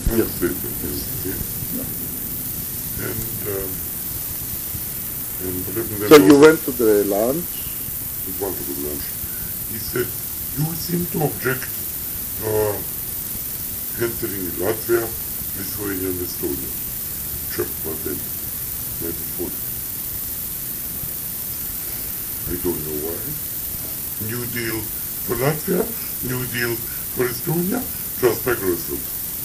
Yes. Statement, yes. Yeah. And So you went to the lunch? It was a good lunch. He said, you seem to object to our entering Latvia, Lithuania and Estonia. Czech was then, 1940. I don't know why. New Deal for Latvia, New Deal for Estonia, just like Roosevelt.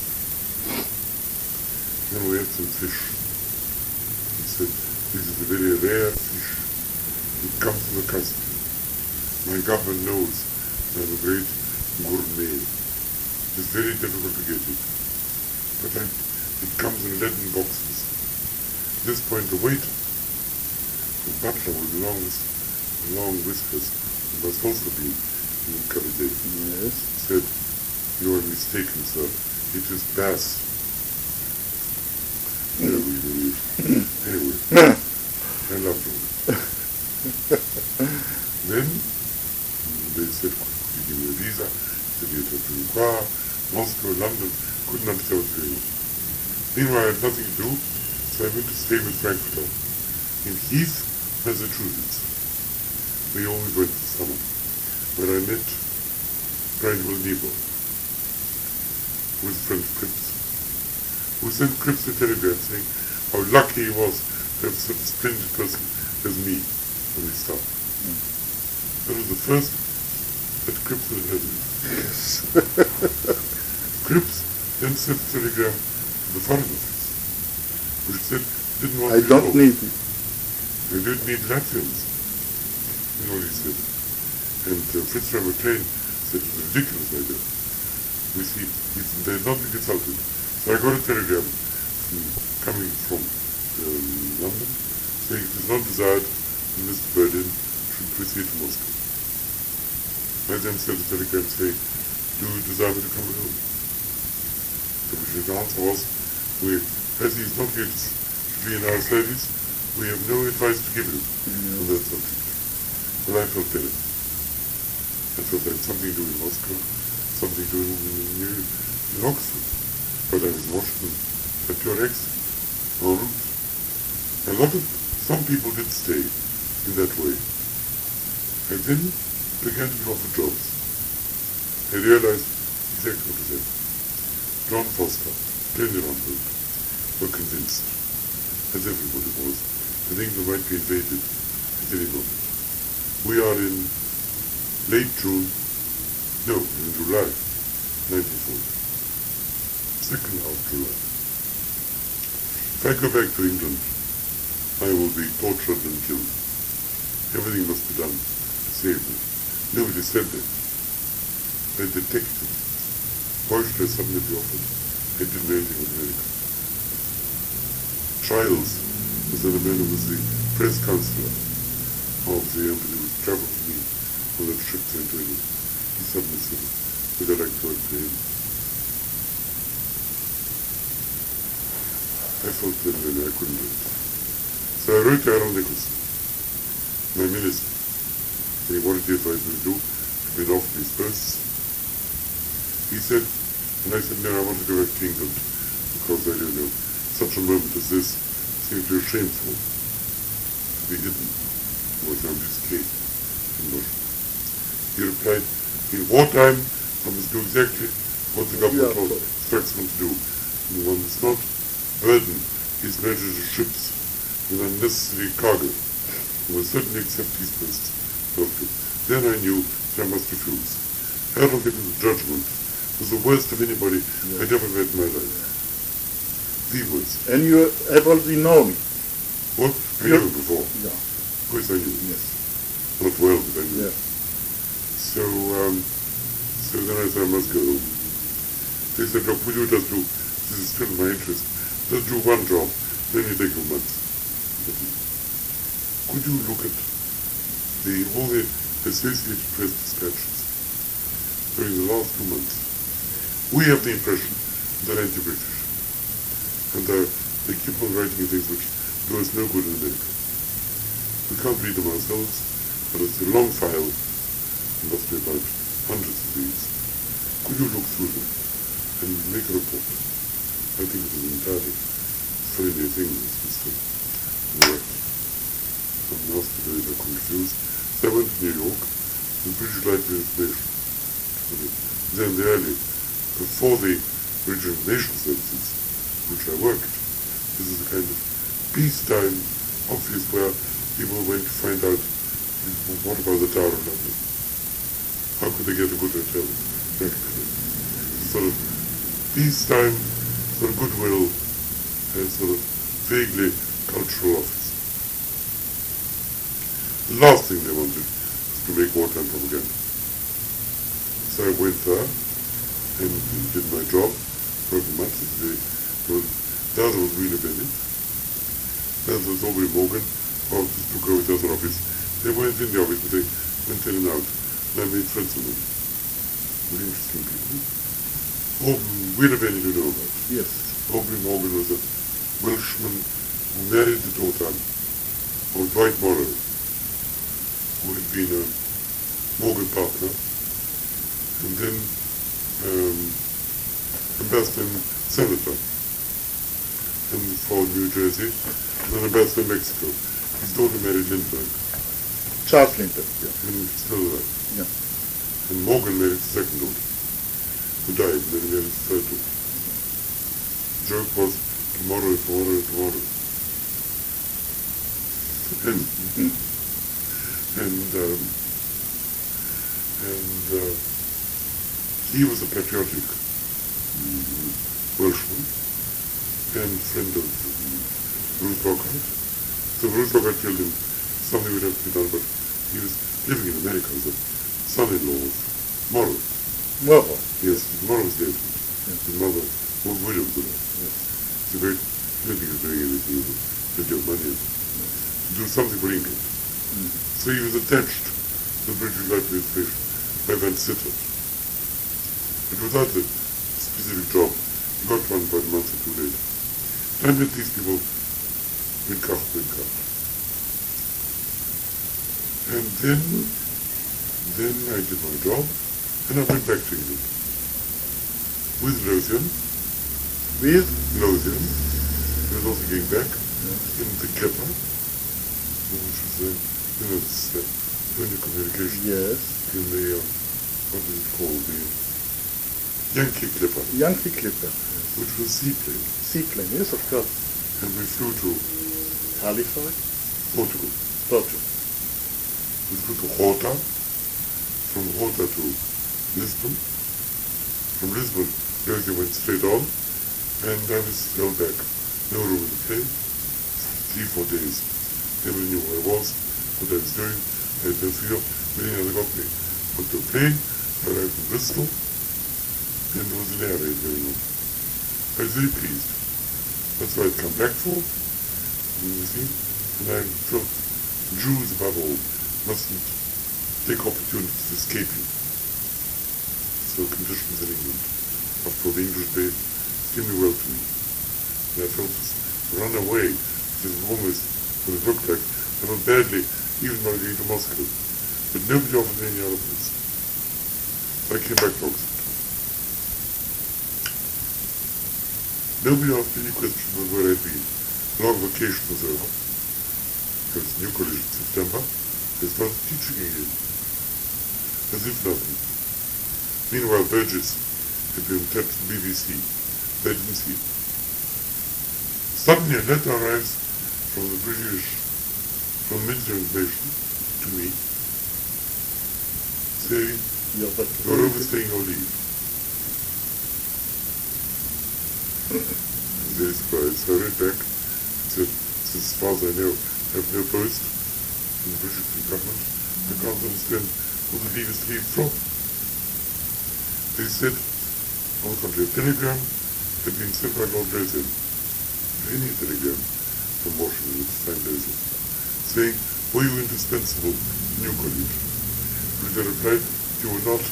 Then we had some fish. He said, this is a very rare fish. It comes from the Caspian. My government knows I'm a great gourmet. It's very difficult to get it. But it comes in leaden boxes. At this point the waiter, the butler with long whiskers, who must also be in Calais, Yes. said, you are mistaken, sir. It is bass. Anyway, I loved it. Then they said, could you give me a visa? I said, you have to inquire. Moscow, London, couldn't understand what they were. Meanwhile, I had nothing to do, so I went to stay with Frankfurter in Heath, Massachusetts. We always went for summer, where I met Reinhold Niebuhr, who was friend of Cripps, who sent Cripps a telegram saying how lucky he was to have such a splendid person as me when he started. That was the first that Cripps had heard of me. Yes. Cripps then sent a telegram to the Foreign Office, which said, didn't want I to don't know. need it. They didn't need Latvians. You know what he said. And Fitzgerald McLean said it was a ridiculous idea. We see, they're not been consulted. So I got a telegram coming from London saying it is not desired that Mr. Berlin should proceed to Moscow. I then sent a telegram saying, do you desire me to come home? The answer was, as he is not yet to be in our service, we have no advice to give him on that subject. Well, I felt better. I felt I had something to do in Moscow, something to do in Oxford. But I was in Washington at your ex, en route. Some people did stay in that way. I then began to be offered jobs. I realized exactly what to say. John Foster, Tony Rumble were convinced, as everybody was, that England might be invaded at any moment. We are in late June, no, in July 1940. Second half July. If I go back to England, I will be tortured and killed. Everything must be done to save me. Nobody said that. I detected. Why should I suddenly be offered? I didn't know anything of America. Childs was the man who was the press counselor of the embassy who traveled with me on that trip to England. He suddenly said, would I like to work for him? I felt that I couldn't do it. So I wrote to Aaron Nicholson, my minister, saying, what did you advise me to do to get off these posts? He said, and I said, no, I want to go back to England because I don't know, such a moment as this seems too shameful to be hidden or to escape in Russia. He replied, in wartime, one must do exactly what the government instructs one to do. And one must not burden His Majesty's ships with unnecessary cargo. One must certainly accept these posts. Then I knew that I must refuse. Harold Nicholson's judgment was the worst of anybody I'd ever met in my life. The worst. And you have already known it. What? I knew him before. Yeah. Of course I knew him. Yes. Not well, but I knew. Yeah. So then I said, I must go home. They said, look, would you just do, this is still my interest, just do one job, then you take a month. Could you look at all the Associated Press dispatches during the last 2 months? We have the impression they're anti-British. And they keep on writing things which do us no good in America. We can't read them ourselves, but it's a long file. There must be about hundreds of these. Could you look through them and make a report? I think it was entirely funny thing, this Mr. Some nasty days I couldn't refuse. So I went to New York, the British Light Information. Then the early, before the British Information Services, which I worked, this is a kind of peacetime office where people went to find out what about the Tower of London. How could they get a good hotel? Sort of peacetime, sort of goodwill, and sort of vaguely cultural office. The last thing they wanted was to make wartime propaganda. So I went there and did my job for a month. The other was Wheeler Bennett. The other was Aubrey Morgan, who just took over the other office. They weren't in the office, but they went in and out. And I made friends with them. Very interesting people. Wheeler Bennett you know about. Yes. Aubrey Morgan was a Welshman who married the daughter of Dwight Morrow, who had been a Morgan partner, and then ambassador and senator, and for New Jersey, and then ambassador in Mexico. His daughter married Lindbergh, Charles Lindbergh, yeah. and still alive. Yeah. And Morgan married his second daughter, who died, and then he married his third daughter. The joke was tomorrow. And he was a patriotic Welshman and friend of Bruce Lockhart. So Bruce Lockhart killed him. Something would have to be done, but he was living in America as a son-in-law of Morrow. Morrow. Yes, Morrow was dead. Yes. His mother was widow of the Yes. So very, I don't think he was doing anything with plenty of money to do something for England. Mm-hmm. So he was attached to the British Light Administration by Van Sittert. But without the specific job, he got one about a month or two later. And I met these people in Kraft. And then I did my job, and I went back to England. With Lothian. With? Lothian. He was also getting back in the Clipper, which was in the communication. Yes. In the, what is it called? The Yankee Clipper. Yankee Clipper. Yes. Which was seaplane. Seaplane, yes, of course. And we flew to Halifax? Portugal. Portugal. We flew to Rota. From Rota to Lisbon. From Lisbon, Lothian went straight on. And I was held back. No room in the plane. 3-4 days. Nobody knew where I was, what I was doing. I had no fear. Many other got me onto a plane. I arrived in Bristol. And there was an air raid going on. I was very pleased. That's what I'd come back for. You see? And I felt Jews above all mustn't take opportunities escaping. So conditions in England, after the English days, extremely well to me. And I felt to run away, which is almost what it looked like. I felt badly, even when I came to Moscow. But nobody offered me any other place. So I came back to Oxford. Nobody asked any question about where I'd been. Long vacation was over. I was in New College in September. I started teaching again. As if nothing. Meanwhile, Burgess had been tapped to the BBC. I didn't see it. Suddenly a letter arrives from the Minister of Information to me, saying, you're overstaying your leave. Very surprised. So I read back and said, as far as I know, I have no post in the British government. I can't understand who the leave is to leave from. They said, on the contrary, a telegram had been sent by Lord Lothian, any telegram from Washington at the time Lothian, saying, were you indispensable in New College? Which I replied, you were not.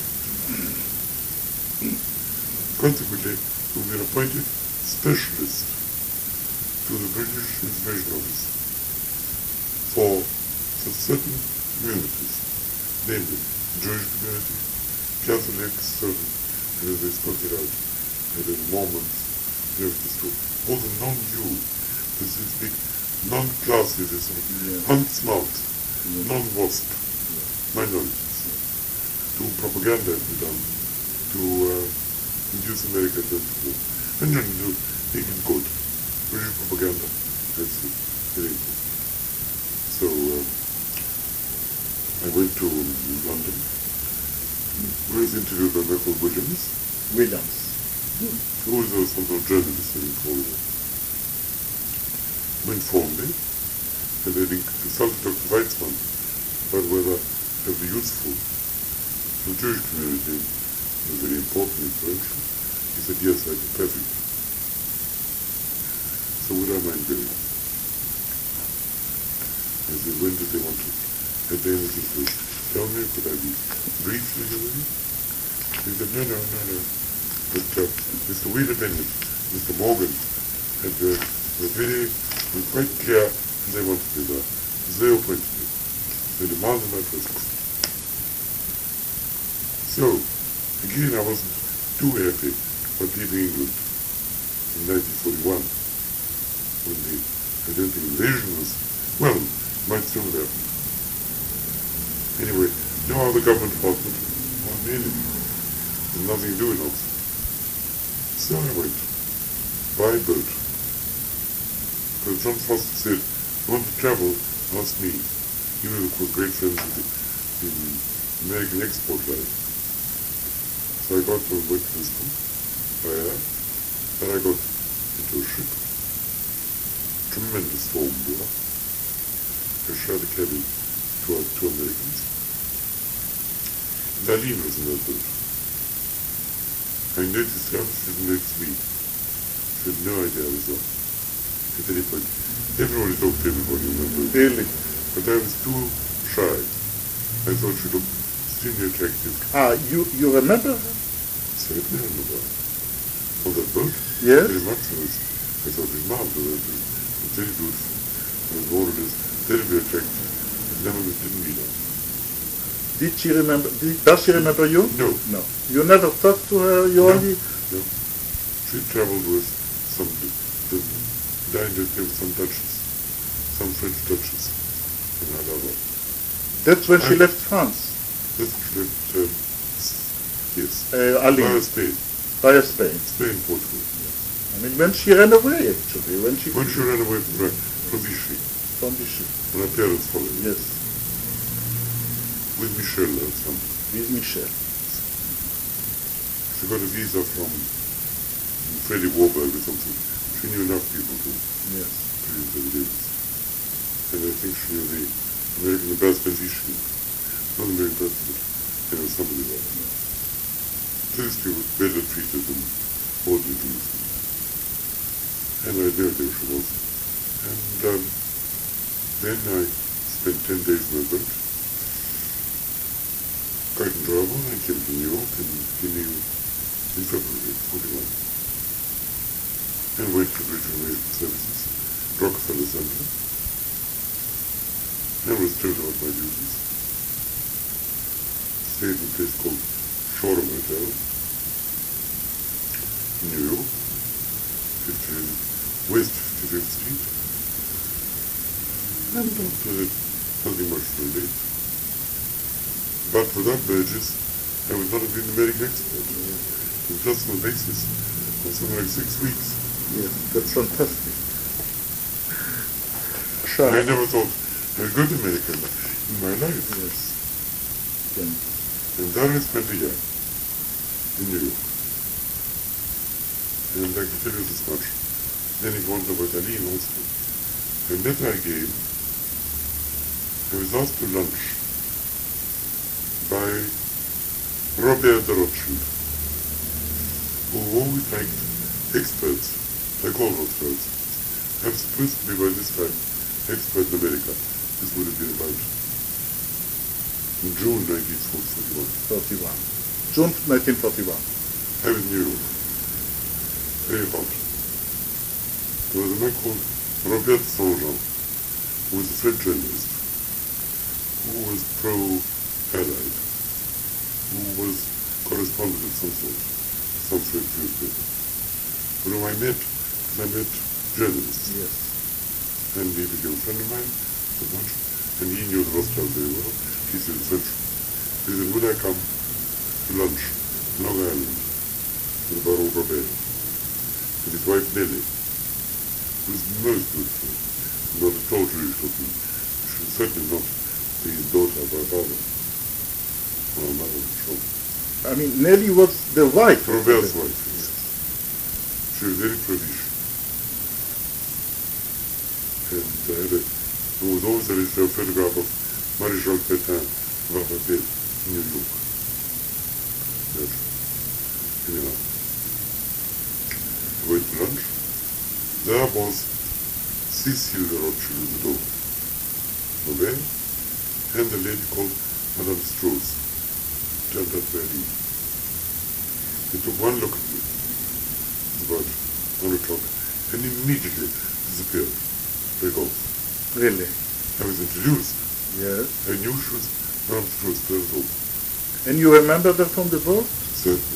Consequently, you have been appointed specialist to the British Information Office for certain communities, namely the Jewish community, Catholics, and as they spoke it out, the Mormons, you have to destroy. All the non-Jew, this is big non-classism, unsmart, non-wasp, minorities. To propaganda has been done to induce America to war. And then to make it good. British propaganda, that's it. Very good. So I went to London. I was interviewed by Michael Williams. Who was some sort of journalist in Korea. Who informed me that they had consulted Dr. Weizmann about whether it would be useful for the Jewish community. It was very important influential. He said, yes, I'd be perfect. So would I mind going? I said, when did they want to? Had they anything to tell me? Could I be briefed in a way? He said, no. But Mr. Wheeler Bennett, Mr. Morgan, had was quite clear and they wanted me there. It was their appointment. They demanded my presence. So, again, I wasn't too happy about leaving England in 1941, when the identity invasion was, well, might still have happened. Anyway, no other government department or anything. There's nothing to do in Oxford. So I went, by boat. Because John Foster said, if you want to travel, ask me. He was, of course, great friends with the American export line. So I went to Lisbon by air, then I got into a ship. Tremendous storm there. I shared a cabin to two Americans. And Eileen was in that boat. I noticed her, she didn't notice me. She had no idea I was there. At any point, everybody talked to everybody in that boat. Really? But I was too shy. I thought she looked extremely attractive. You remember her? Certainly I remember her. On that boat? Yes. Very much so. I thought it was marvelous. It was very beautiful. And all of this, very attractive. But never didn't meet her. Did she remember? Does she remember you? No. No. You never talked to her? You only? No. She traveled with some, dined with some Dutches, some French Dutches, and I love her. That's when she left France. That's when she left, yes. Eileen. Via Spain. Via Spain. Spain, Portugal. I mean, when she ran away, actually. When she ran away from Vichy. From Vichy. And her parents followed. Yes. With Michel or something. With Michel. She got a visa from Freddie Warburg or something. She knew enough people to yes. produce the Davis. And I think she knew the American ambassador. Not the American ambassador, but somebody like that. Those people better treated than ordinary Jews. And I knew who she was. And then I spent 10 days on a boat. Got in trouble and I came to New York in February 41. And went to British Information Services, Rockefeller Center. And was told about my duties. Stayed in a place called Shoreham Hotel in New York, West 55th Street. And after that, nothing much to relate. But without Burgess, I would not have been American expert. It was just on the basis of something like 6 weeks. Yes, that's fantastic. Sure. I never thought I would go to America in my life. Yes. Yeah. And there I spent a year in New York. And I can tell you this much. Then if you want to know about Eileen also, the letter I gave, I was asked to lunch by Robert de Rothschild, who always liked experts, like all Rothschilds. I'm supposed to be by this time expert in America. This would have been about in June 1941. June 1941. I was in New York. Very hot. There was a man called Robert Saint-Jean, who was a French journalist, who was pro-Allied, who was correspondent of some sort, some French newspaper. whom I met journalists. Yes. And he became a friend of mine, so much, and he knew the Rothschild very well. He said, he said, would I come to lunch in Long Island with Baron Robert and his wife Nellie, who was most beautiful, not at all Jewish looking. She was certainly not the daughter of our father, or our mother, I'm sure. I mean, Nellie was the wife. Robert's wife, yes. She was very pretty. And there was always a photograph of Marie-Jacques Pétain of our hotel in New York. Yes. Anyhow, we went to lunch. There was Cecile de Rothschild, the daughter, Robert, and a lady called Madame Strauss. Turned out very easy. They took one look at me. It was about 1 o'clock, and immediately disappeared. They go. Really? I was introduced. Yes. I knew she was Madame Strauss, that's all. And you remember her from the boat? Certainly.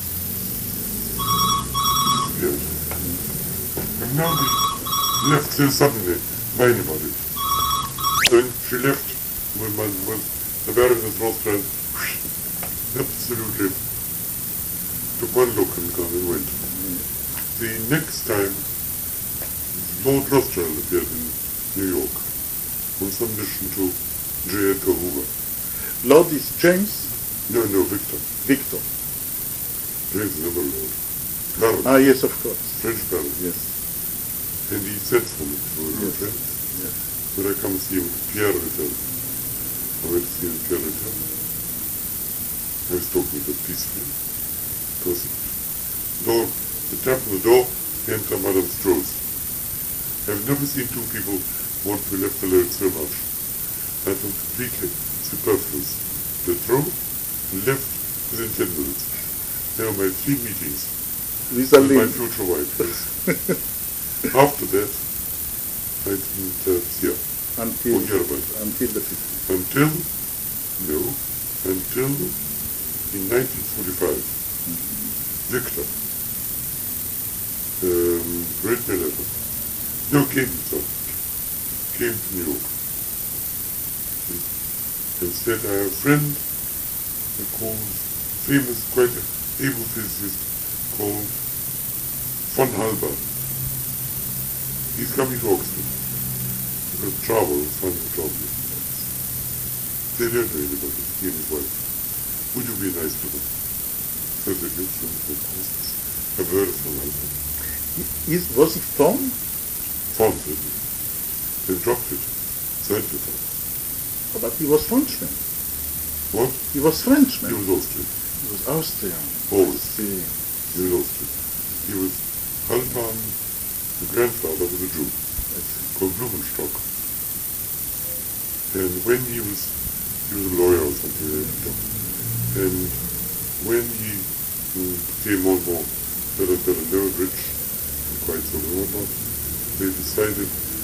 Yes. And now they left so suddenly by anybody. Then she left when the Baroness Rothschild absolutely took one look and gone and went. The next time, Lord Rothschild appeared in New York on some mission to J. Edgar Hoover. Lord is James? No, Victor. Victor. James is another Lord. Baron. Ah, yes, of course. French Baron. Yes. And he sent for me to a friend. Yes. Would I come see him at Pierre Hotel? I went to see him at Pierre Hotel. I was talking to peacefully. Because the tap on the door, enter Madame Strauss. I've never seen two people want to be left alone so much. I felt completely superfluous. They throw and left within 10 minutes. There were my 3 meetings With with my future wife. Yes. After that, I didn't see her. Until Or hear about her. until the 50s. Until in 1945, Victor, great Manhattan, came to New York and said, I have a friend called, famous, quite able physicist called von Halban. He's coming to Oxford because travel is finding a job here. They don't know anybody, he and his wife. Would you be nice to them? So they looked from the courses. I've heard of von Halban. Was he from? Von, certainly. They dropped it. Certainly von. Oh, but he was Frenchman. What? He was Frenchman. He was Austrian. He was Austrian. Always. See. He was Austrian. He was Halban, the grandfather was a Jew called Blumenstock. And when he was a lawyer or something like that. And when he became more and more better known, rich, and quite so on and whatnot, he decided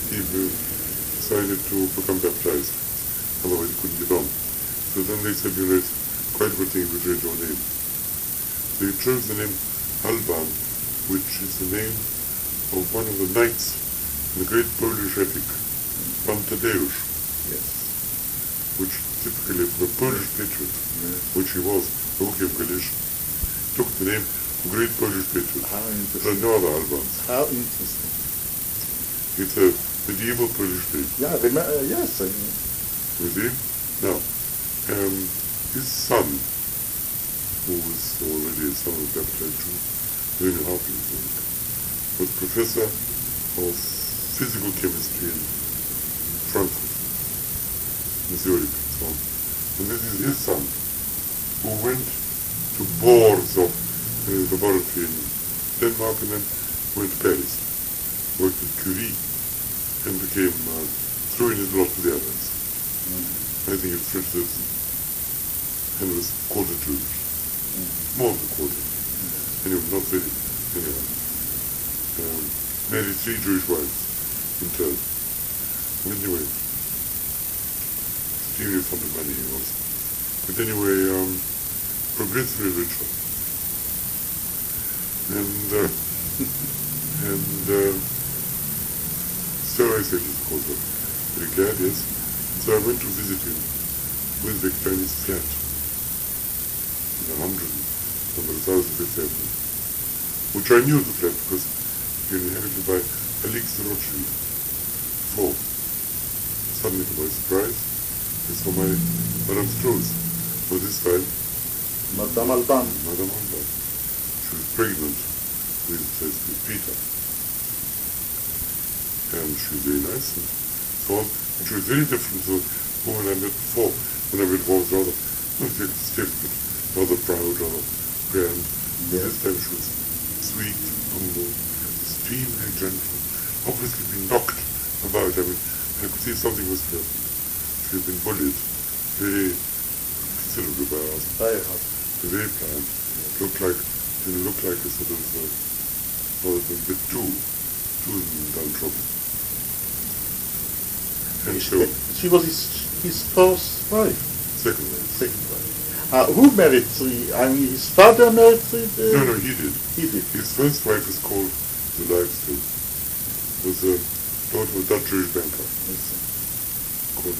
to become baptized. Otherwise he couldn't get on. So then they said, it's quite a good thing if you change your name. So he chose the name Halban, which is the name of one of the knights in the great Polish epic, Pan Tadeusz. Yes. Which typically, for a Polish patriot, which he was, Łukasz Galish, took the name of great Polish patriot. How There are interesting. no other Albans. How interesting. It's a medieval Polish name. Yeah, yes. You see? Now, his son, who was already a son of a baptized Jew, 3.5 years old, was professor of physical chemistry in Frankfurt, in Zurich, and so on. And this is his son, who went to Borsov laboratory in Denmark and then went to Paris, worked with Curie, and became, threw in his lot with the others. I think it's French citizen, and was quarter Jewish. More than a quarter. Anyway, not very, anyway. Married 3 Jewish wives in turn. Anyway, extremely fond of money he was. But anyway, progressively richer. And And so I said, of course, I'm very glad, yes. So I went to visit him with the Chinese flat in 100,000th Avenue, which I knew the flat because it was inhabited by Alix Rothschild. Before, suddenly to my surprise, I saw my Madame Strauss. For this time, Madame Alban. Madame Alban. She was pregnant with Peter. And she was very nice and so on. And she was very different to the woman I met before. When I met before, was rather, not very stiff, but rather proud, rather grand. Yes. This time she was sweet, humble, extremely gentle, obviously been knocked about. I mean, I could see something was happening. She had been bullied, very considerably by us. Very planned. Didn't look like a sort of, a bit too downtrodden. And so, She was his first wife. second wife. Second wife. Who married three? I mean, his father married three? No, he did. He did. His first wife is called, alive still, was a daughter of a Dutch Jewish banker called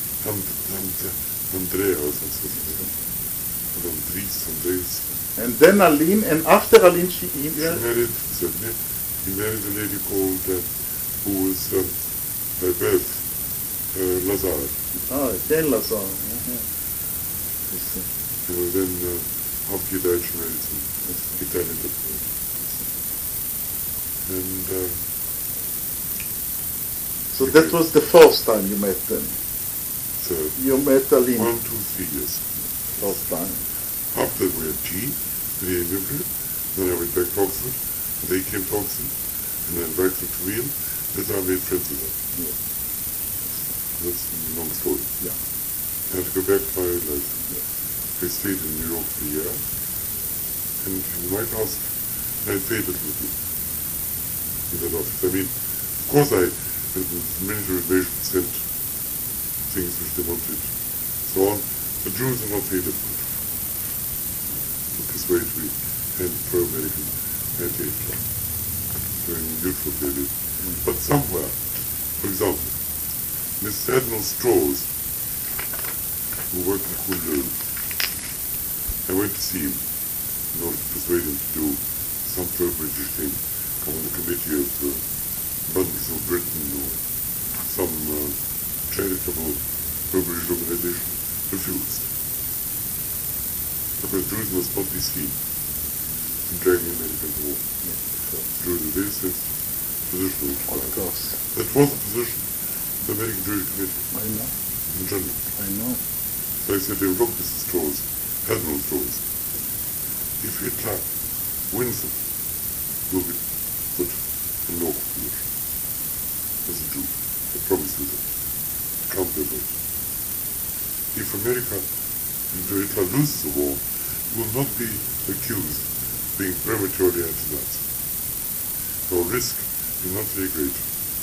Andrea or something. Andres. And then Aline, and after Aline He married a lady called, who was by birth, Lazar. Jane Lazar. And then after he died, she married some Italian doctor. And So that was the first time you met them. third, You met Aline 1, 2, 3 years. first time. After we had tea, they lived. Then I went back to Oxford, and they came to Oxford, and I invited them to Wien. That's how I made friends with them. Yeah. That's a long story. Yeah. I had to go back to my life. I stayed in New York for a year, and you might ask, I faded with you in that office. I mean, of course the Ministry of Information sent things which they wanted, so on. The Jews are not faded with. Persuade to be pro-American, anti-Hitler during the neutral period. But somewhere, for example, Mr. Admiral Strauss, who worked in Kundl, I went to see him in order to persuade him to do some pro-British thing on the committee of Buttons of Britain or some charitable pro-British organization. Refused. Because Jews must not be seen in dragging American war. Jews are very sensitive position. Of course. That was the position of the American Jewish Committee I know. in general. I know. So I said to him, look, Mr. Strauss, Admiral Strauss, if Hitler wins them, you'll be put in local position as a Jew. I promise you that. Count their vote. If America and Hitler loses the war, you will not be accused of being prematurely anti-Nazi. Your risk is not very great.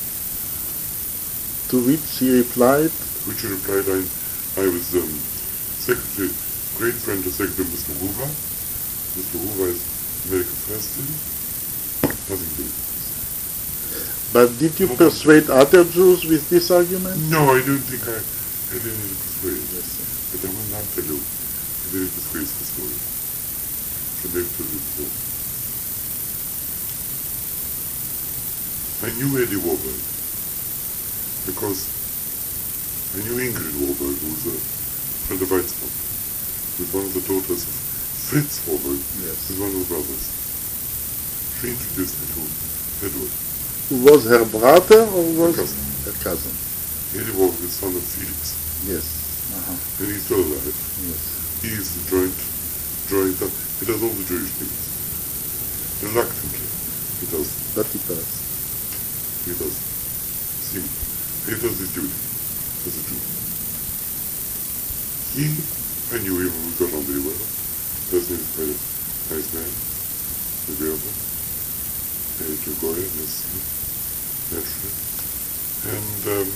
To which he replied, I was secretary, great friend of Secretary Mr. Hoover. Mr. Hoover is American First Lady. Nothing to do. but did you persuade other Jews with this argument? No, I don't think I didn't persuade. But I will not tell you. I didn't persuade the story. I never told you before. I knew Eddie Warburg because I knew Ingrid Warburg, who was a friend of Weizmann, who was one of the daughters of Fritz Warburg, who was one of the brothers. She introduced me to Edward. Who was her brother or was cousin. her cousin? Eddie Warburg is son of Felix, Yes. and he's still alive. Yes. He is the joint, he does all the Jewish things. Reluctantly, he does. But he does. He does. See, he does his duty as a Jew. I knew him, we got on very well. Personally, he's quite a nice man, agreeable, to Goya, naturally. And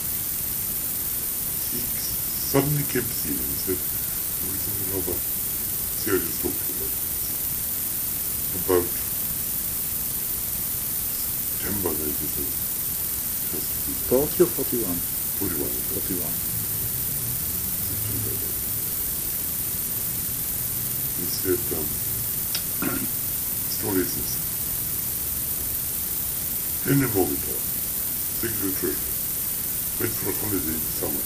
he suddenly came to see me and said, "There is something about serious talk about September 97. 40 or 41? 41. 41. September. He said, story is this. Henry Morgenthau, Secretary Treasurer, went for a holiday in the summer.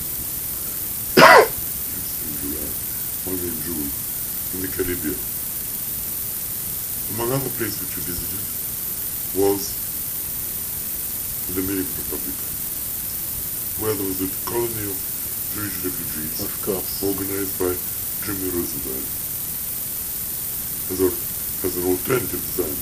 In July, only in June, in the Caribbean. Among other places which he visited was the Dominican Republic, where there was a colony of Jewish refugees, Of course. organized by Jimmy Rosenberg as an alternative design.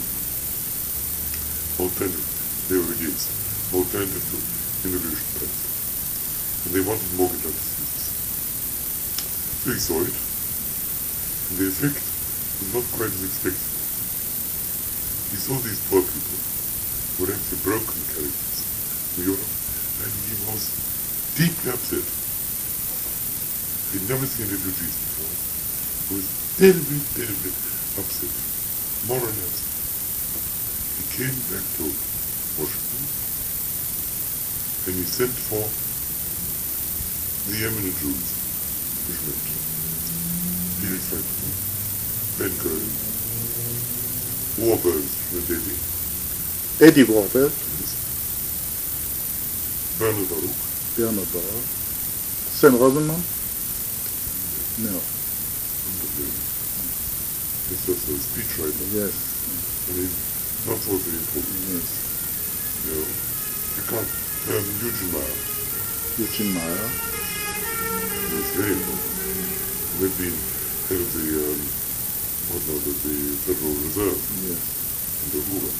They were against alternative to immigration policy. And they wanted Morgenthau to see this. So he saw it, and the effect was not quite as expected. He saw these poor people who were actually broken characters from Europe, and he was deeply upset. He'd never seen refugees before. He was terribly, terribly upset, morally upset. He came back to Washington, and he sent for the eminent Jews, which meant Felix Franklin, Ben Cohen, Warburg from Delhi, Eddie Warburg, Bernard Baruch, Bernard Baruch, Sam Rosenman? No. This was a speechwriter. Yes. I mean, not so very important. Yes. You know, I can't. Eugene Meyer Eugene Meyer. was very important. He had been head of the Federal Reserve Yes. under Hoover.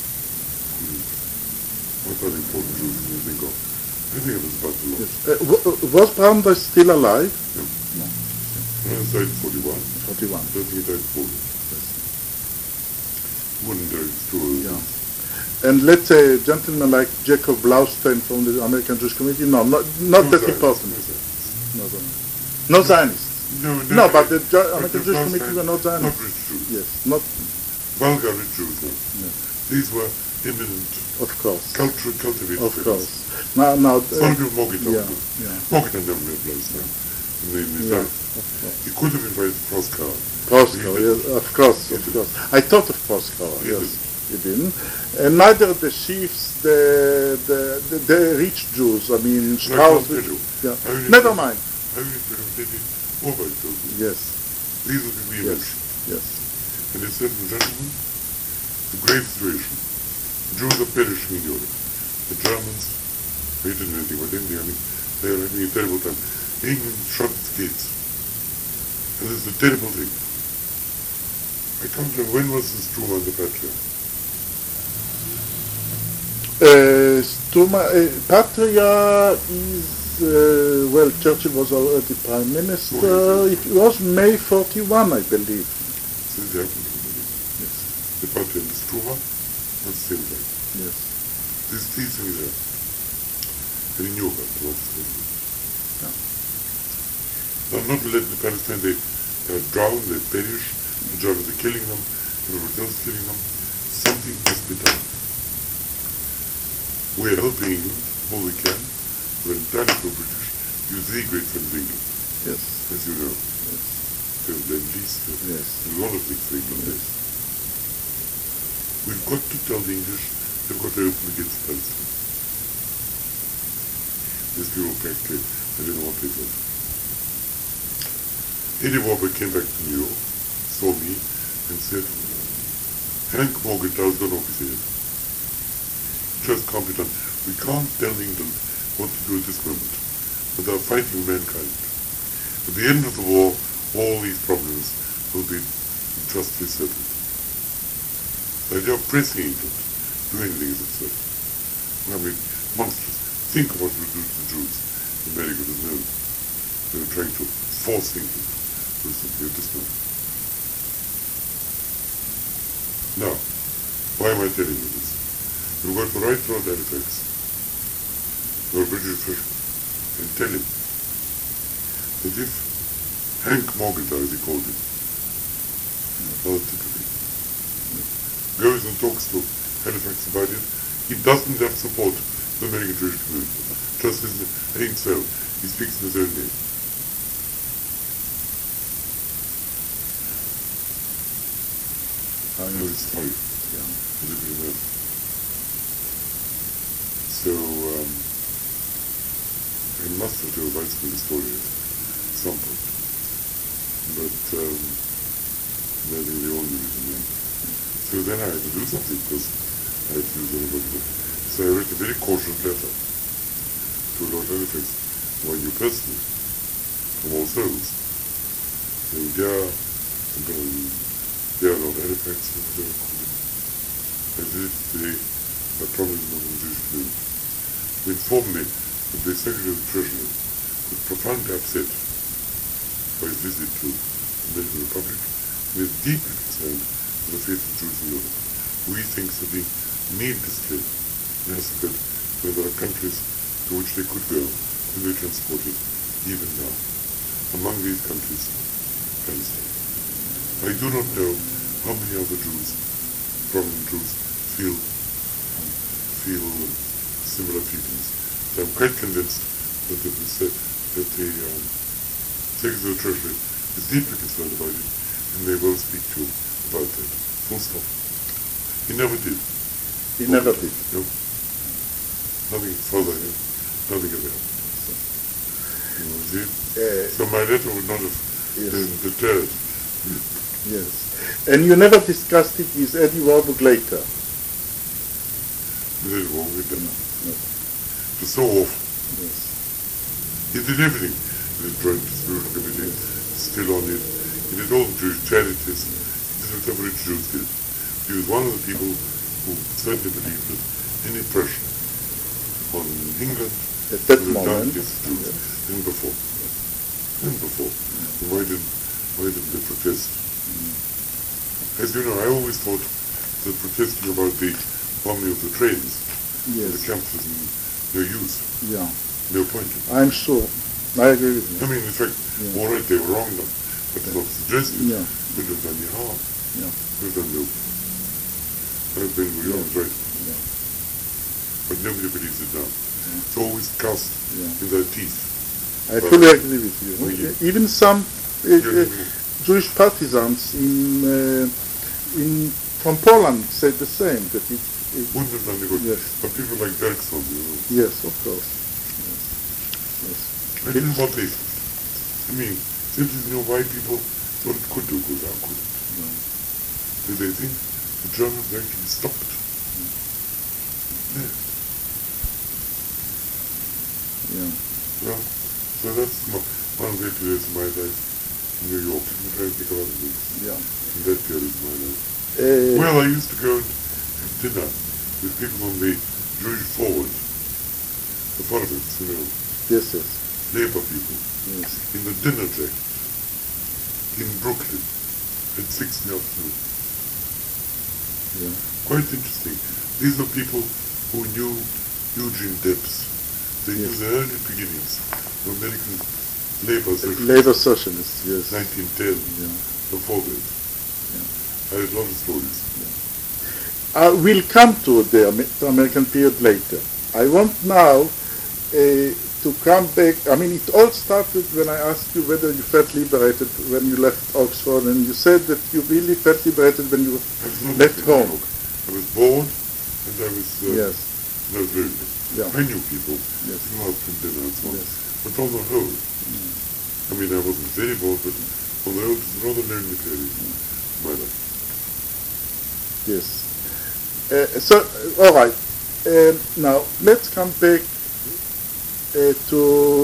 What other important Jews can you think of? I think it was about the lot. Yes. Was Brandeis still alive? No. No. Brandeis died in 41. 41. I don't think he died in 40. Yes. Wouldn't die too Yeah. And let's say a gentleman like Jacob Blaustein from the American Jewish Committee, not that important. No Zionists. No, but the American Jewish Committee were not Not Zionists. rich Jews. Yes, not, Vulgar rich Jews, no. no. These were eminent, Of course. cultivated Of figures. course. Now, Some people Morgenthau. yeah, yeah. Morgenthau never made place now. In his Yeah, life. of course. He could have invited Proskauer. Proskauer, yes, of course. I thought of Proskauer, He yes. didn't. He didn't. And neither the chiefs, the rich Jews, I mean, Strauss, tell you. yeah. I only Never tell- mind. I only presented Warburg told me. Yes, These are the we yes, mentioned. yes. And they said, gentlemen, the grave situation. Jews are perishing in Europe. The Germans hated anything but India. I mean, they are having a terrible time. England shut its gates. And this is a terrible thing. I can't remember, when was this Truman the Patriot? Patria is, well, Churchill was already Prime Minister. It was May 41, I believe. Since they happened to me. Yes, The Patriot is Truman, not the same time. yes. These things there. And he knew about it. Yeah. Now, not to let the Palestine, they drown, they perish, the Germans are killing them, everybody else is killing them. Something must be done. We are helping England all we can. We're entirely pro-British. Use the great friends of England, Yes, as you know. yes, They've led least yes. a lot of things for England. Yes. We've got to tell the English they've got to open against Palestine. These people practically, they didn't want people. Eddie Warburg came back to New York, saw me, and said, Hank Morgenthau's gone off his head. Just can't be done. We can't tell England what to do at this moment without fighting mankind. At the end of the war, all these problems will be justly settled. The idea of pressing England, do anything is absurd. I mean, monstrous. Think of what it would do to the Jews. America doesn't know. They were trying to force England to do something at this moment. Now, why am I telling you this? We've got to write Lord Halifax, your British official, and tell him that if Hank Morgenthau, as he called him, rather typically, goes and talks to Halifax about it, he doesn't have support from the American Jewish community. Just his name himself. He speaks in his own name. I know it's funny. Yeah. Living in that. So, I must have to write some story at some point. But that is the only reason. So then I had to do something because I had to use anybody. So I wrote a very cautious letter to Lord Halifax, one you personally, from All Souls. And dear Lord Halifax, whatever I call him, I did it today by promising the Jewish community. He informed me that the Secretary of the Treasury was profoundly upset by his visit to the Dominican Republic and is deeply concerned for the fate of Jews in Europe, who he thinks are being needlessly massacred when there are countries to which they could go and be transported even now. Among these countries, Palestine. I do not know how many other Jews, prominent Jews, feel similar feelings. So I'm quite convinced that the Secretary of the Treasury is deeply concerned about it, and they will speak to him about that. Full stop. He never did. He never did. No. Nothing further, nothing of that. See? So my letter would not have been deterred. Yes. And you never discussed it with Eddie Warburg later? With Eddie Warburg, no. It was so awful. Yes. He did everything. He did joint distribution committee, still on it. He did all the Jewish charities. He did whatever the Jews did. He was one of the people who certainly believed that any pressure on England at that was done moment, against the Jews, and before. And before. Why didn't they protest? As you know, I always thought that protesting about the bombing of the trains, the camps was no use. Yeah. No point. I'm sure. I agree with you. I mean, in fact, all right, they were wrong, but it's not suggested. Yeah. It would have done you harm. Yeah. It would have done no. I've been with you, right. Yeah. But nobody believes it now. It's always cast in their teeth. I fully agree with you. Even some Jewish partisans from Poland said the same, that it wouldn't have done any good. Yes. But people like Bergson, Yes, of course. Yes. I didn't want this. I mean, simply why people thought it could do good, how could it? No. Did they think the Germans actually stopped? Yeah. Yeah. Well, so that's one of the periods of my life in New York. I'm trying to think of other things. Yeah. In that period of my life. Well, I used to go and have dinner with people on the Jewish Forward, the Parliaments, you know. Yes, yes. Labour people. Yes. In the dinner jacket in Brooklyn at 6 in the afternoon. Yeah. Quite interesting. These are people who knew Eugene Debs. They knew the early beginnings of American Labour Socialists. Labour Socialists, yes. 1910, before that. Yeah. I had a lot of stories. We'll come to the American period later. I want now to come back. I mean, it all started when I asked you whether you felt liberated when you left Oxford, and you said that you really felt liberated when you left home. I was bored, and I was lonely. Yeah. I knew people, who out from dinner and so on. But on the whole, I mean, I wasn't very bored, but on the whole, it was a rather lonely period in my life. Yes. So, all right. Now, let's come back to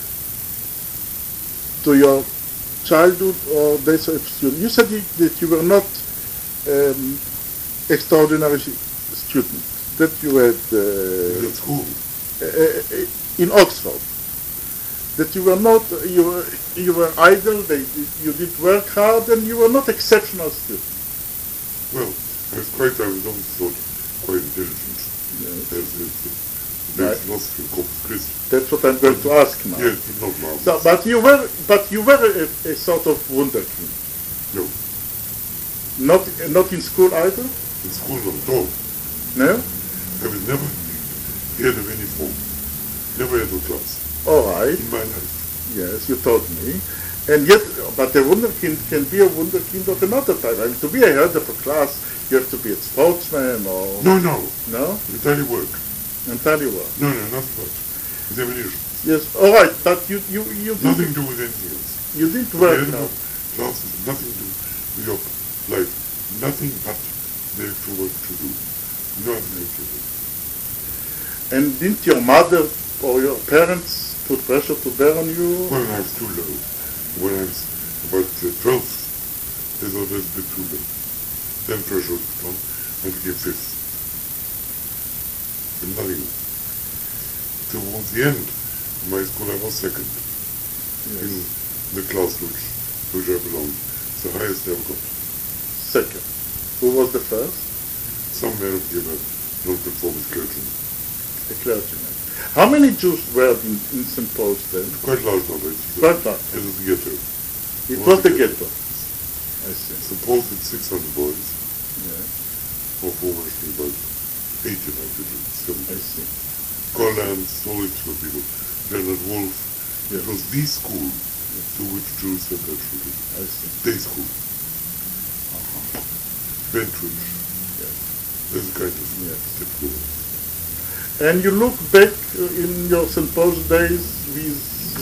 your childhood or days of student. You said that you were not extraordinary student. That you had in school in Oxford. That you were not. You were idle. You did work hard, and you were not exceptional student. Well, I was always thought quite intelligent. There's the philosophy of Corpus Christi. That's what I'm going to ask now. Yes, but not marvelous. So, but you were a sort of wunderkind. No. Not in school either? In school not at all. No? I was never heard of any form. Never had no class. All right. In my life. Yes, you told me. And yet, but a wunderkind can be a wunderkind of another type. I mean, to be a head of a class, you have to be a sportsman or... No. No? Entirely work. Entirely work. No, not work. Examination. Yes, all right, but you nothing to do with anything else. You didn't work now. Classes, nothing to do with your life. Nothing but the actual work to do. Nothing else to do. And didn't your mother or your parents put pressure to bear on you? When I was too low. When I was about 12, they thought that's a bit too low. Then pressure was put on and became 5th. And nothing more. Towards the end of my school I was 2nd. Yes. In the class which I belonged. It's the highest I ever got. 2nd. Who was the first? Some man of a non-conformist clergyman. A clergyman. How many Jews were in St. Paul's then? Quite large number. Quite large. It was the ghetto. It was the ghetto. I see. St. Paul's had 600 boys. Yes. Of whom actually about 80 now, 70. I see. Collins, all these people. Leonard Wolf. Yes. It was the school to which Jews sent their children. I see. Day school. Bentridge. Yes. This kind of typical. And you look back in your St. Paul's days with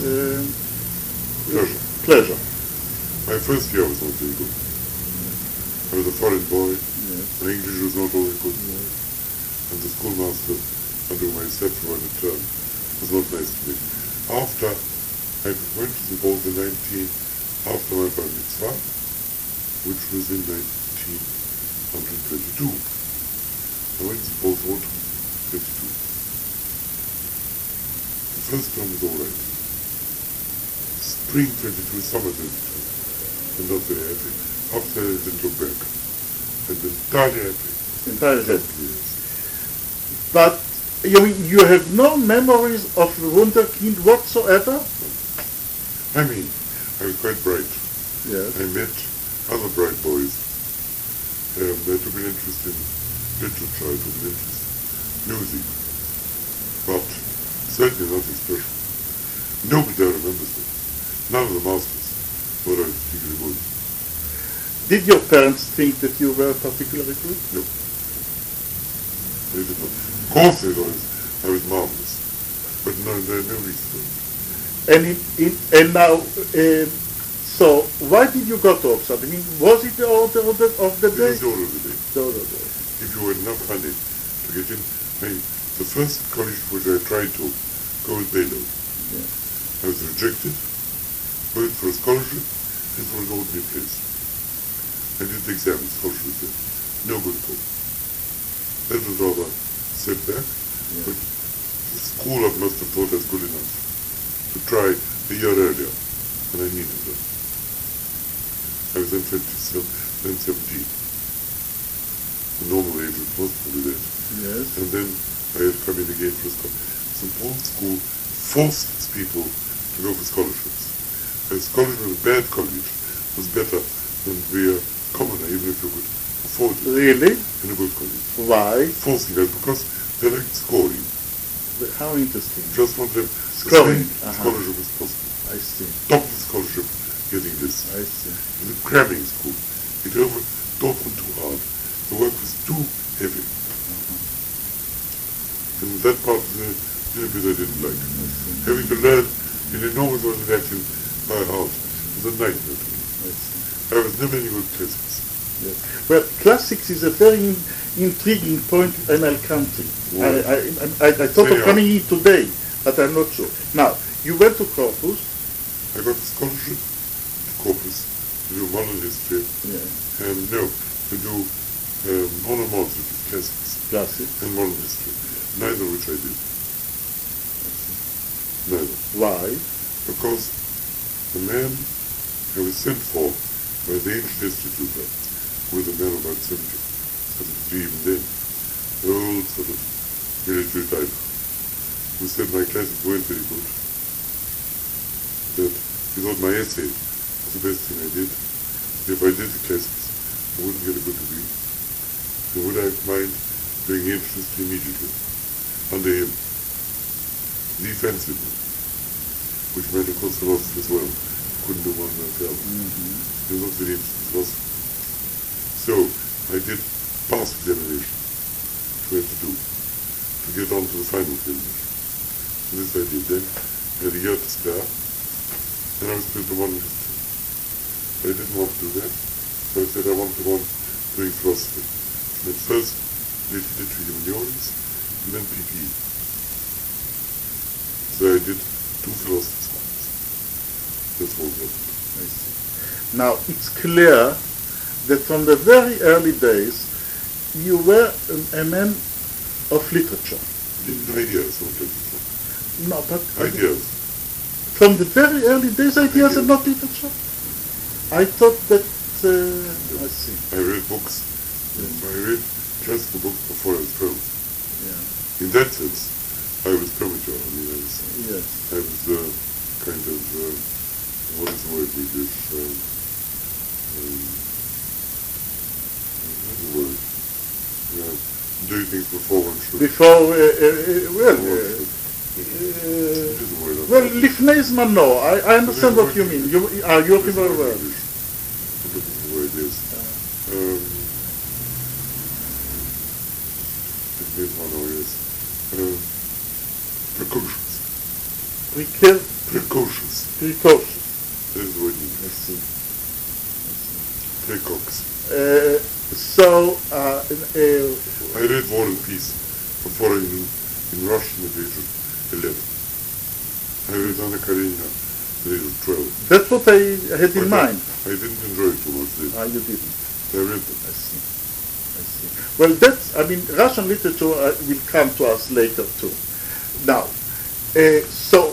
pleasure. My first year was not very good. I was a foreign boy. Yes. My English was not very good. Yes. And the schoolmaster, under my stepfather term, was not nice to me. After I went to St. Paul's in after my bar mitzvah, which was in 1922. I went to St. Paul's autumn 22. The first term was all right. Spring 22, summer 22. I'm not very happy. After I didn't look back. And entirely happy. Entirely happy. But you have no memories of Wunderkind whatsoever? I mean, I was quite bright. Yes. I met other bright boys. They took an interest in literature, I took an interest in music. But certainly nothing special. Nobody there remembers them. None of the masters thought I was particularly good. Did your parents think that you were particularly good? No. They did not. Of course they thought I was marvelous. But no, there no reason. And now, so why did you go to Oxford? I mean, was it the order of the day? It was the order of the day. The order of the day. If you had enough money to get in, the first college which I tried to go was Baylor. Yeah. I was rejected, both for a scholarship and for an ordinary place. I did the exam, scholarship was there. No good at all. That was rather setback, but the school must have thought that's good enough to try a year earlier, and I needed them. I was then 27, then 17. The normal age was possibly that. Yes. And then I had come in again for a scholarship. St. Paul's School forced its people to go for scholarships. A scholarship at a bad college was better than to be a commoner, even if you could afford it. Really? In a good college. Why? Forcing that because they liked scoring. How interesting. Just wanted scoring. Scholarship was possible. I see. Top of the scholarship getting this. I see. It was a cramming school. It taught them too hard. The work was too heavy. And that part of the bit I didn't like. Having to learn an enormous amount of Latin by heart was a nightmare to me. I was never any good classics. Yes. Well, classics is a very intriguing point in our country. I thought of coming here today, but I'm not sure. Now, you went to Corpus. I got a scholarship to Corpus to do modern history. Yeah. And to do honor masters, which is classics. Classics. And modern history. Neither which I did. Neither. Why? Because the man I was sent for by the ancient history tutor, who was a man about 70, 73 even then, an old sort of military type, who said my classes weren't very good, that he thought my essay was the best thing I did, that if I did the classics, I wouldn't get a good degree, and would I mind doing ancient history immediately. under him, defensively, which meant of course philosophy as well. Couldn't do one myself. He was not very interested in philosophy. So I did pass examination, 22, to get on to the final examination. And this I did then. I had a year to spare, and I was supposed to modern history. But I didn't want to do that, so I said I want to go on doing philosophy. And at first, literary humaniores, and then PPE. So I did 2 philosophy science. That's all that. I see. Now, it's clear that from the very early days, you were a man of literature. Ideas, not literature. No, but Ideas. from the very early days, ideas are not literature. I thought that, I see. I read books. I read just the books before I was 12. Yeah. In that sense, I was premature. I mean, Yes. I was kind of, what is the word in English? What's the word? Doing things before one should. Before, What is the word? well, lifnei zmano. I understand what you mean. You're looking very well. I'm looking for the word, yes. Lifnei zmano, yes. Precocious. Precocious. Precocious. That is the word in I English. see. Precox. So, I read War and Peace before in Russian at age of 11. I read Anna Karenina at age of 12. that's what I had in mind. I didn't enjoy it too much then. You didn't. I read them. I see. Well, Russian literature will come to us later too. Now, so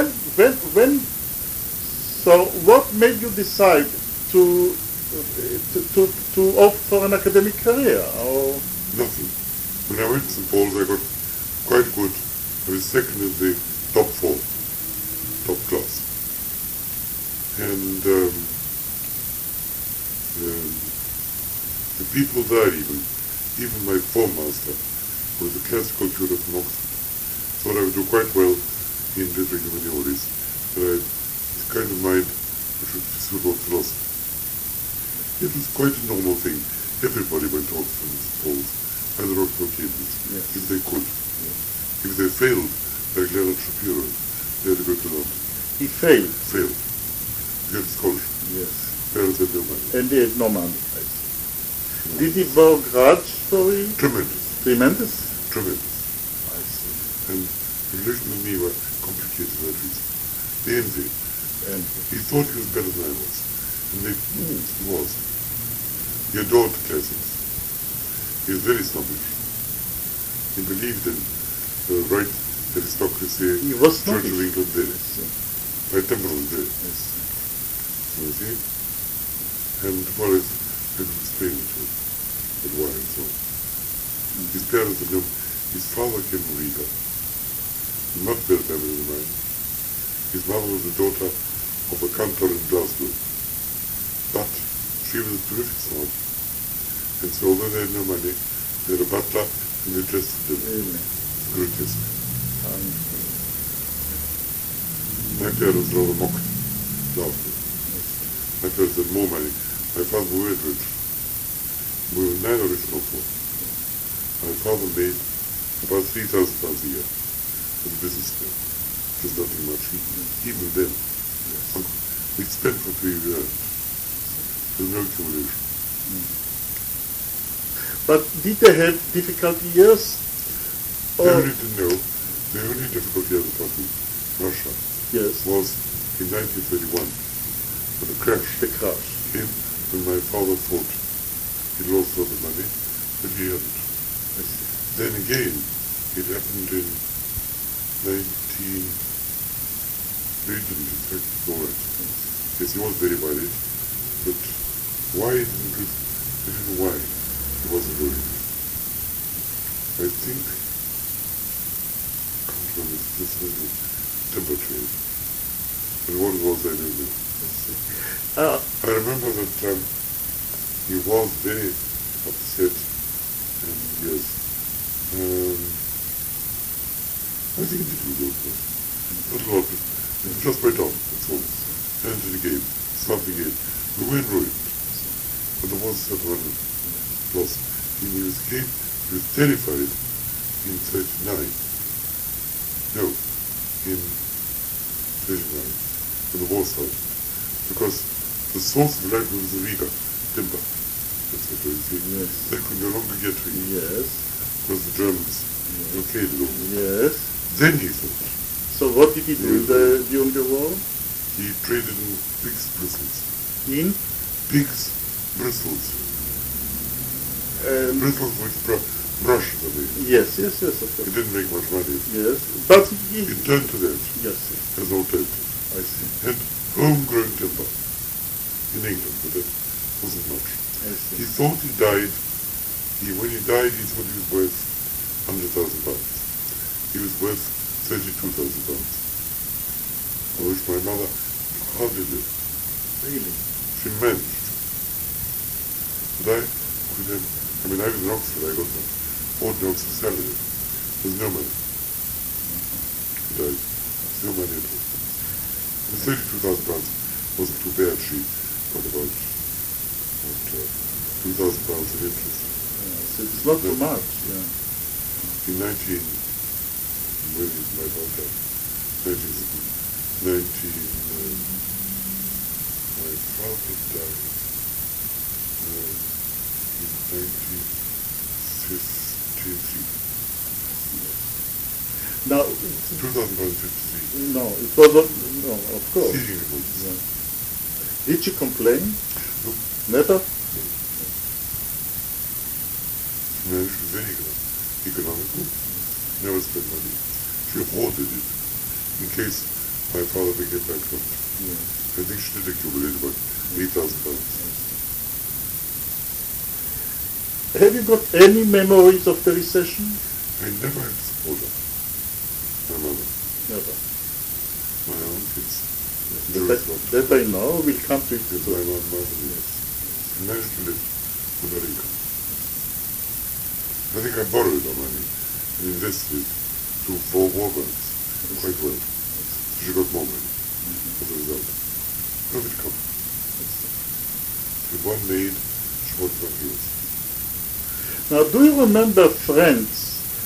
so what made you decide to opt for an academic career? Or Nothing. When I went to St. Paul's, I got quite good. I was second in the top 4, top class. And the people there even my form master, who was a classical tutor from Oxford, thought I would do quite well in literary humaniores, but I was the kind of mind which would pursue about philosophy. It was quite a normal thing. Everybody went to Oxford and St. Paul's, and the Rockville Cambridge, if they could. If they failed, like Leonard Shapiro, they had to go to London. he failed. Failed. To get a scholarship. Yes. Parents had no money. And he had no money. I see. Did he bear grudge for it? Tremendous. Tremendous? Tremendous. I see. And the relation with me were complicated for that reason. The envy. And He thought he was better than I was. And he was. He adored the classics. He was very snobbish. He believed in the right aristocracy, he was Church of snobbish. England did. I see. Right temperament did. I see. You see? And well, it's kind of explain it to him. But why and so on. His parents had known. His father came from Riga. Much better family than mine. His mother was the daughter of a cantor in Glasgow. But she was a terrific snob. And so although they had no money, they had a butler and they dressed for dinner. Really? Grotesque. My parents rather mocked, laughed. My parents had more money. My father was rich. We were neither rich nor poor. My father made about £3,000 a year as a businessman. It was nothing much. Even then, we spent what we earned. There was no accumulation. But did they have difficult years? They only didn't know. The only difficulty I was in Russia Yes. was in 1931, when the crash The crash. came, when my father thought he lost all the money, but he hadn't. I see. Then again, it happened in 19... They didn't expect it all right. Yes, he was very worried, but why he didn't do it? I don't know why he wasn't doing it. I think, I can't remember, this was a timber trade. And what it was, I don't know. I remember that he was very upset, and yes, I think it did go well. Not a lot, but it just went on, that's all. And again, something again. We weren't ruined. But there was that one loss. He was terrified in 39. No, in 39, when the war started. Because the source of life was the Riga, timber. That's what I say. Yes. They could no longer get to it. Yes. Because the Germans blockaded all. Yes. Then he thought. So what did he do during the war? He traded in pigs' bristles. In? Pigs' bristles. Bristles with brushes on it. Yes, of course. He didn't make much money. Yes, but he turned to that yes. as alternative. I see. And homegrown timber in England, but that wasn't much. I see. He thought he died. When he died, he thought he was worth £100,000. He was worth £32,000. I wish my mother hardly lived. Really? She managed. But I was in Oxford, I got the ordinary Oxford salary. There's no money. He died. There's no money at all. The £32,000 wasn't too bad. She got about £2,000 of interest. So it's not too much. Yeah. In my father died. My father died in 1953. Now, 2053. no, it was not, no, of course. Yeah. Did she complain? No. Never? She managed very economical, never spent money. She hoarded it in case my father became bankrupt. Yeah. I think she did accumulate about £8,000. Have you got any memories of the recession? I never had to support her. My mother. Never. My own kids. That I know. We'll come to it. Yes, my mother, yes. She managed to live on her income. I think I borrowed her money and invested it for war bonds quite well. So she got more money as a result. Perfect comfort. She had one maid, she wanted one yours. Now, do you remember friends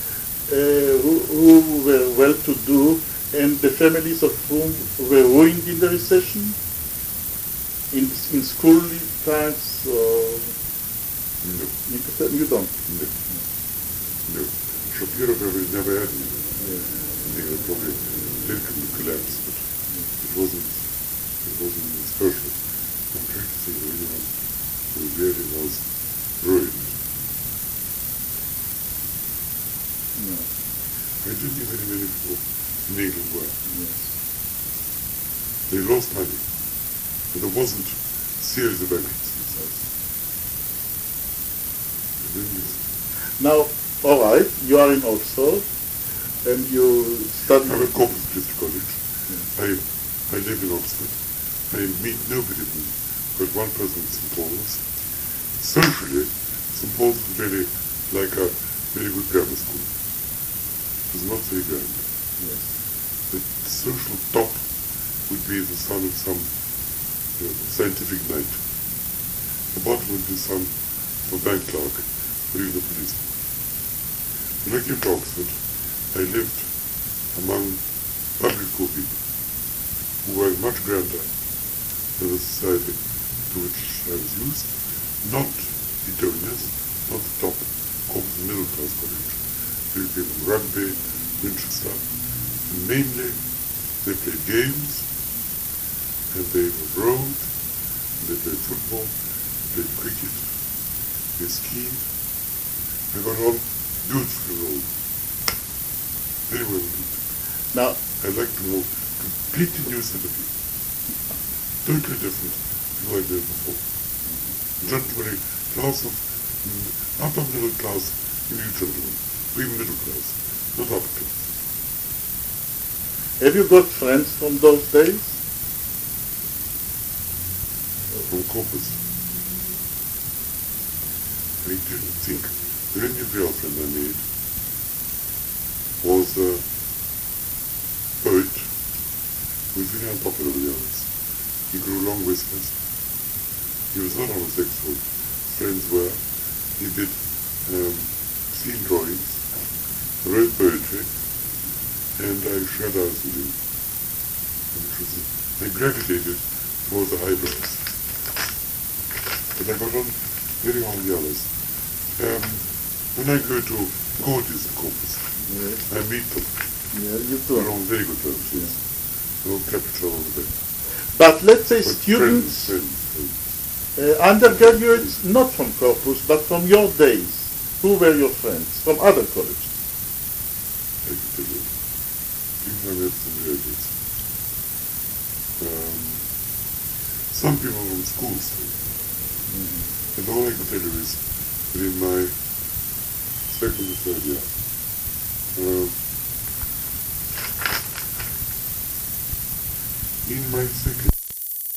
who were well-to-do and the families of whom were ruined in the recession? In school times? No. You don't? No. Shapiro family never had any. They were probably did collapse, but it wasn't special. I'm trying to think of anyone who really was ruined. No. I don't think many people in England were. Yes. They lost money, but there wasn't a series of bankruptcies. Now, all right, you are in Oxford, and you study. I'm at Corpus Christi College. Yeah. I live in Oxford. I meet nobody but one person at St. Paul's. Socially, St. Paul's was really like a very good grammar school. It was not very grand. Yes. The social top would be the son of some scientific knight. The bottom would be some bank clerk or even a policeman. When I came to Oxford, I lived among public school people who were much grander than the society to which I was used, not Etonians, not the top of the middle class college. They came from Rugby, Winchester, and mainly they played games, and they rowed, and they played football, they played cricket, they skied. I got on beautifully rowed. Very well indeed. Now, I like to know completely new set of people. Totally different to what I did before. Gentlemen, class of upper middle class, you gentlemen, even middle class, not upper class. have you got friends from those days? From Corpus. I didn't think. The only girlfriend I made was was really unpopular with the others. He grew long whiskers. He was not homosexual. Friends were. He did scene drawings, wrote poetry, and I shared house with him. I gravitated towards the highbrows. But I got on very well with the others. When I go to Gorgeous and Corpus, I meet them. Yeah, you do. We're on very good terms, yes. No capital on the bed. But let's say But students, friends. undergraduates, not from Corpus, but from your days, who were your friends from other colleges? I can tell you. Even I met some graduates. Some people from schools too. And all I can tell you is that in my second or third year, in my second